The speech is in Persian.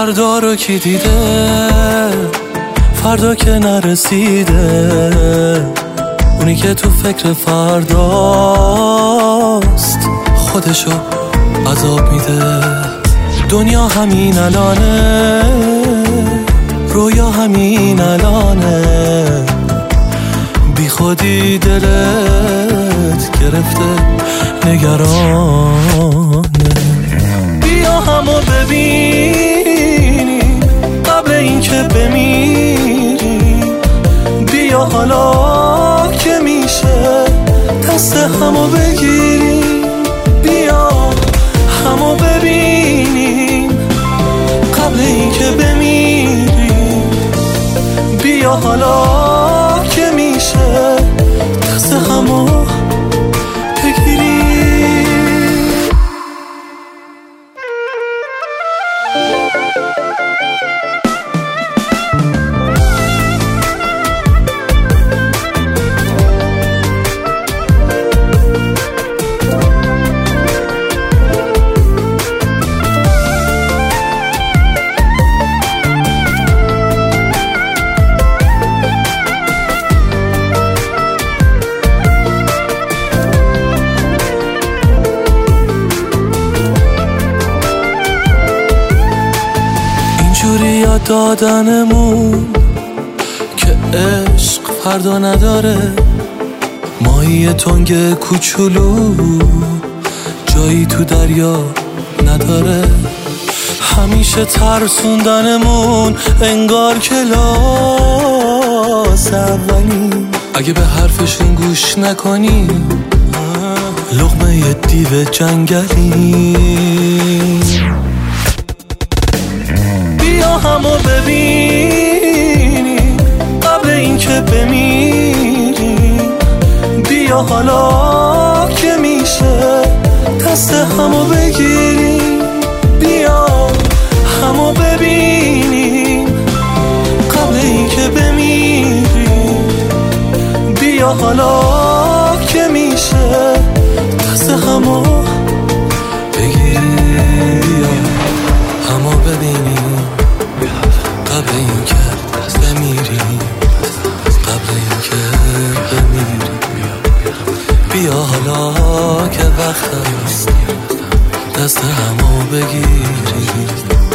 فردا رو کی دیده، فردا که نرسیده، اونی که تو فکر فرداست خودشو عذاب میده. دنیا همین الانه، رویا همین الانه، بی خودی دلت گرفته نگرانه. بیا همو ببینیم قبل اینکه بمیریم، بیا حالا که میشه دست همو بگیریم، بیا همو ببینیم قبل اینکه بمیریم، بیا حالا که میشه دست همو بگیریم. جوری یاد دادنمون که عشق فردا نداره، ماهی تنگ کوچولو جایی تو دریا نداره. همیشه ترسوندنمون انگار که لاس اولیم، اگه به حرفشون گوش نکنی لقمه ی دیو جنگلیم. بیا همو ببینیم قبل اینکه بمیریم، بیا حالا که میشه دست همو بگیریم، بیا همو ببینیم قبل اینکه بمیریم، بیا حالا که میشه دست همو بگیریم، بیا همو ببینیم قبل اینکه بمیریم، قبل اینکه بمیریم، بیا حالا که وقت هست دست همو بگیریم.